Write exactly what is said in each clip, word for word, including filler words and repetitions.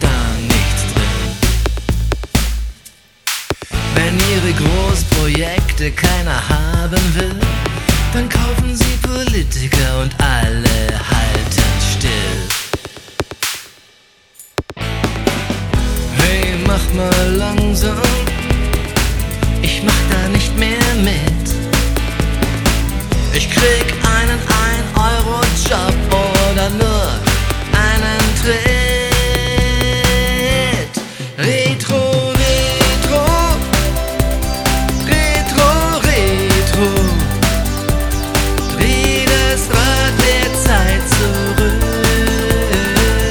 da nichts drin. Wenn ihre Großprojekte keiner haben will, dann kaufen sie Politiker und alle halten still. Hey, mach mal langsam, ich mach da nicht mehr mit. Ich krieg einen ein Euro Job oder nur einen Tritt. Retro, Retro, Retro, Retro. Dreh das Rad der Zeit zurück.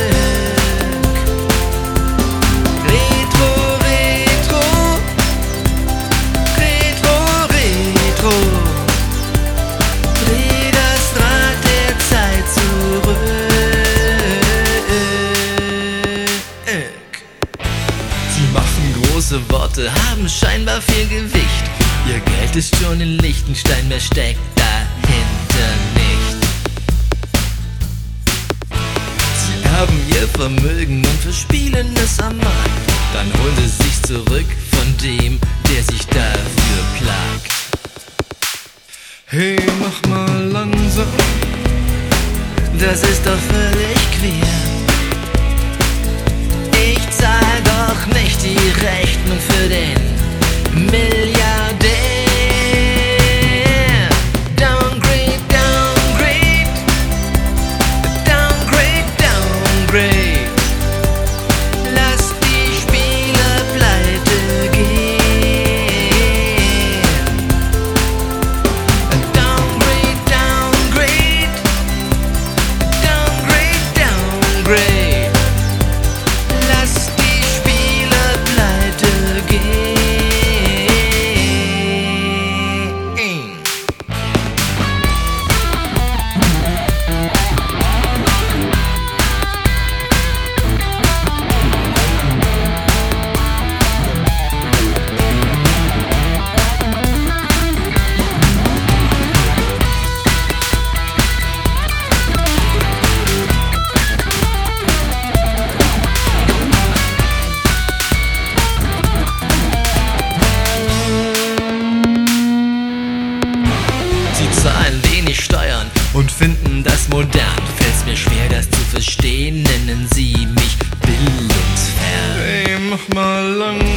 Retro, Retro, Retro, Retro. Dreh das Rad der Zeit zurück. Sie machen große Worte, haben scheinbar viel Gewicht. Ihr Geld ist schon in Liechtenstein, mehr steckt dahinter nicht. Sie erben ihr Vermögen und verspielen es am Markt. Dann holen sie sich zurück von dem, der sich dafür plagt. Hey, mach mal langsam, das ist doch völlig quer. Ich zahl doch nicht die Rechnung für den Milliardär. Downgrade, downgrade, downgrade, downgrade. Lass die Spieler pleite gehen. Downgrade, downgrade, downgrade, downgrade. Lass die Spieler pleite gehen. Sie zahlen wenig Steuern und finden das modern. Fällt's mir schwer, das zu verstehen, nennen sie mich bildungsfern. Hey, mach mal lang